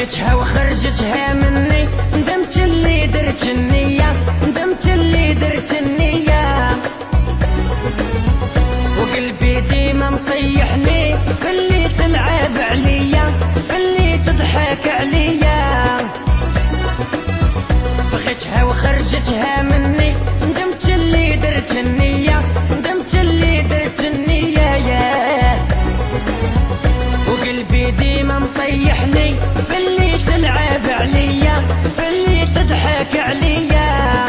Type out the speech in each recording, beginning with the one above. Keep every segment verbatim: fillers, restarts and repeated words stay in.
بغيتها وخرجتها مني، ندمت اللي درت النية، ندمت اللي درت النية، وقلبي ديما مطيحني في اللي تلعب عليا، في اللي تضحك عليا. بغيتها وخرجتها مني، ندمت اللي درت النية، ندمت اللي درت النية ياه، وقلبي ديما مطيحني في اللي تلعب عليا، في اللي تضحك عليا.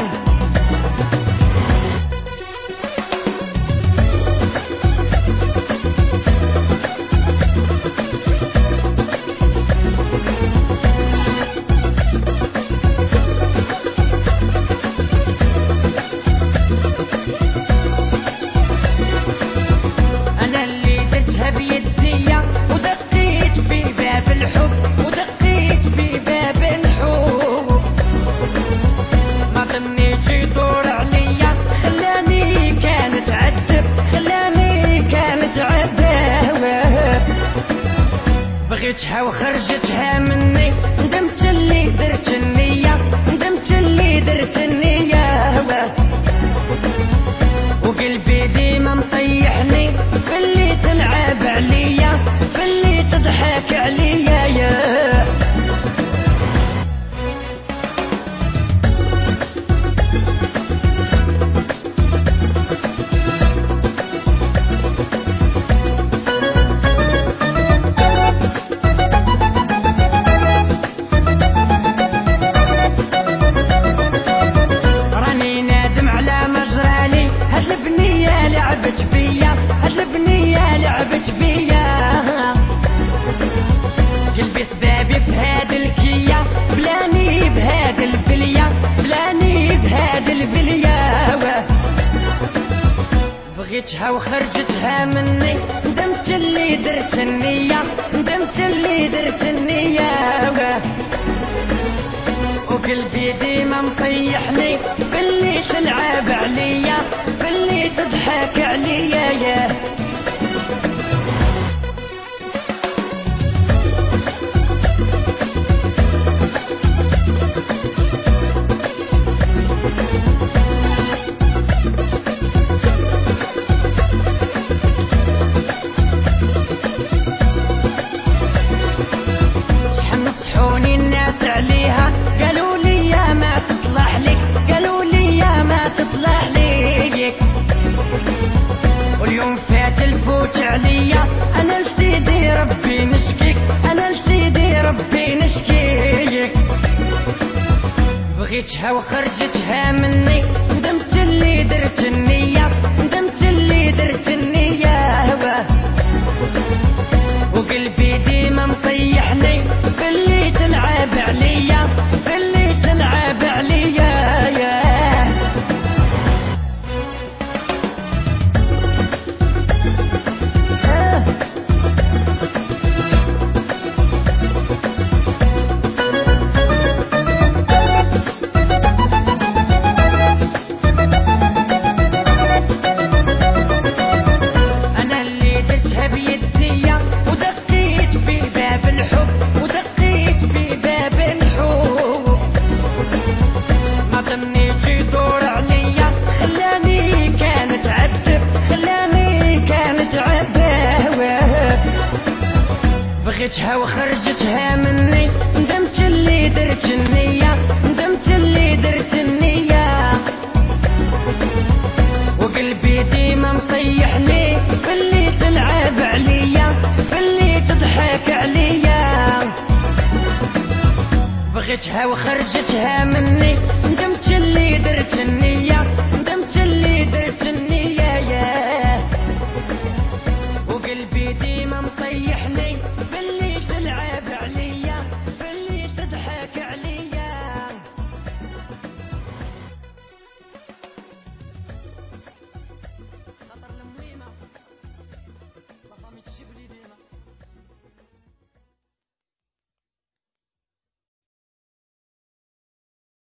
بغيتها وخرجتها مني، ندمت اللي درت النية، ندمت اللي درت النية، وقلبي ديما مطيحني في اللي تلعب عليا، في اللي تضحك عليا ياه. لعبت بيا، هاد البنية لعبت بيا، قلبي سبابي بهاد الكية، بلاني بهاد البلية، بلاني بهاد البلية. بغيتها وخرجتها مني، ندمت اللي درت النية، ندمت اللي درت النية، وقلبي ديما مطيحني في اللي تلعب عليا، في اللي تضحك عليا ياه. شحال نصحوني الناس عليها، قالوا لي يا ما تصلح لك، قالوا لي يا ما تصلح ليك، واليوم فات الفوت عليا، انا لسيدي ربي نشكيك، انا لسيدي ربي نشكيك. بغيتها وخرجتها مني، ندمت اللي درت النية، ندمت اللي درت النية، وقلبي ديما مطيحني في اللي تلعب عليا، في اللي تلعب عليا ياه. انا اللي درتها بيديا، ودقيت في باب الحب، ودقيت في باب الحب، ما ظنيت يدور عليا، خلاني كانت عذب، خلاني كانت عذب. بغيتها وخرجتها مني، ندمت اللي درت النية، ندمت اللي درت النية، وقلبي ديما مطيحني في اللي تلعب عليا، في اللي تضحك عليا. بغيتها وخرجتها مني، ندمت اللي درت النية، ندمت اللي درت النية ياه، وقلبي ديما مطيحني